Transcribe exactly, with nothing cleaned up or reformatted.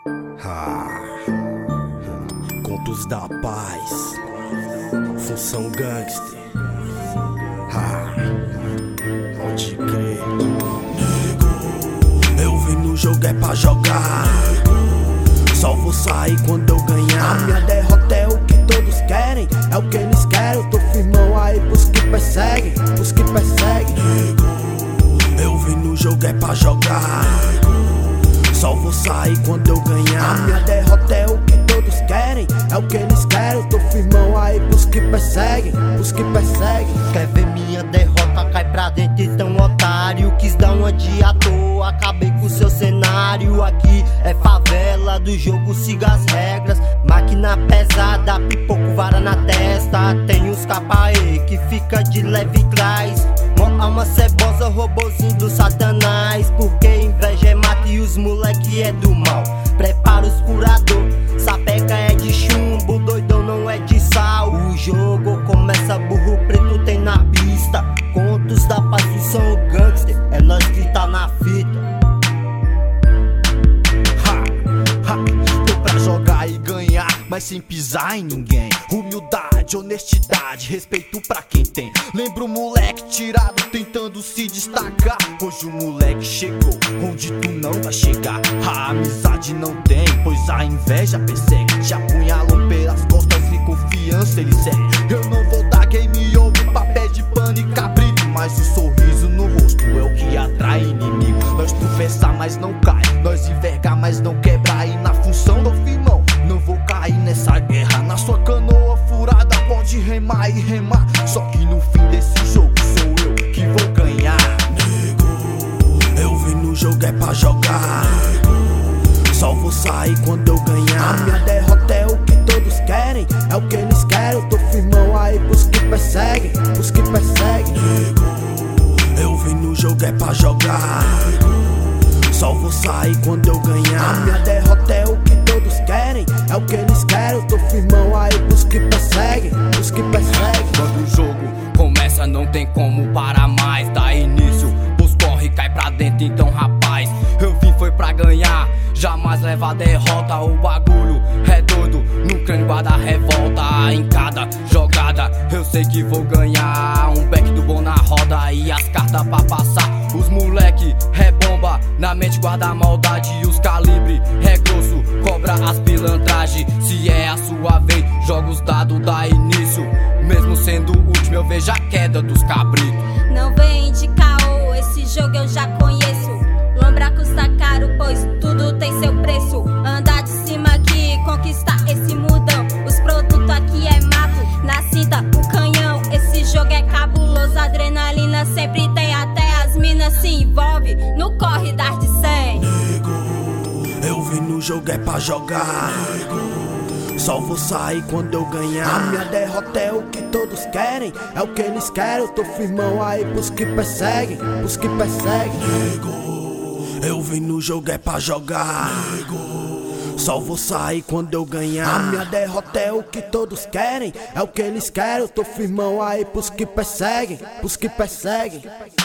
Ah, Contos da Paz, Função Gangster. Ah, pode crer. Nego, eu vim no jogo é pra jogar. Nego, só vou sair quando eu ganhar. A minha derrota é o que todos querem, é o que eles querem. Eu tô firmão aí pros que perseguem, pros que perseguem. Nego, eu vim no jogo é pra jogar. Nego, só vou sair quando eu ganhar. A minha derrota é o que todos querem, é o que eles querem. Eu tô firmão aí pros que perseguem, pros que perseguem. Quer ver minha derrota? Cai pra dentro, então otário. Quis dar uma de à toa, acabei com seu cenário. Aqui é favela do jogo, siga as regras. Máquina pesada, pipoco, vara na testa. Tem uns capaê que fica de leve trás. Mó alma cebosa, robozinho do satanás. Porque inveja é mata e os moleque é do mal. Prepara os furador, sapeca é de chumbo, doidão não é de sal. O jogo começa, burro preto tem na pista. Contos da paz, Função Gangster, é nós que tá na fita. Ha, ha, tô pra jogar e ganhar, mas sem pisar em ninguém. Humildade, honestidade, respeito pra quem tem. Lembra o moleque tirado tentando se destacar. Hoje o moleque chegou onde tu não vai chegar. A amizade não tem, pois a inveja persegue. Te apunhalam pelas costas e confiança eles seguem. Eu não vou dar game over, papel de pano e cabrito, mas o sorriso no rosto é o que atrai inimigo. Nós tropeçar, mas não cai, nós envergar, mas não quebrar. E na função do firmão, não vou cair nessa guerra. Na sua canoa furada pode remar e remar, só que no fim desse jogo sou eu que vou ganhar. Nego, eu vim no jogo é pra jogar. Nego, só vou sair quando eu ganhar. A minha derrota é o que todos querem, é o que eles querem. Eu tô firmão aí pros que perseguem, pros que perseguem. Nego, eu vim no jogo é pra jogar. Nego, só vou sair quando eu ganhar. A minha derrota é o que todos querem, é o que eles querem. Eu tô firmão aí pros que perseguem, pros que perseguem. Quando o jogo começa não tem como parar mais. Dá início, os corre, cai pra dentro. Então rapaz, eu vim foi pra ganhar, jamais leva a derrota. O bagulho é doido, no crânio guarda a revolta. Em cada jogada eu sei que vou ganhar. Um back do bom na roda e as cartas pra passar. Os moleque é bomba, na mente guarda a maldade. E os calibre é grosso, cobra as pilantragem. Se é a sua vez, joga os dados, dá início. Mesmo sendo o último eu vejo a queda dos cabritos. Não vem de caô, esse jogo eu já conheço. Lombra custa caro, pois tudo tem seu preço. Andar de cima aqui, conquistar esse mundão. Os produtos aqui é mato, na cinta o canhão. Esse jogo é cabuloso, adrenalina sempre tem. Até as minas se envolve no corre das de cem. Nego, eu vim no jogo é pra jogar. Nego, só vou sair quando eu ganhar. A minha derrota é o que todos querem, é o que eles querem. Eu tô firmão aí pros que perseguem, pros que perseguem. Nego, eu vim no jogo é pra jogar. Nego, só vou sair quando eu ganhar. A minha derrota é o que todos querem, é o que eles querem. Eu tô firmão aí pros que perseguem, pros que perseguem.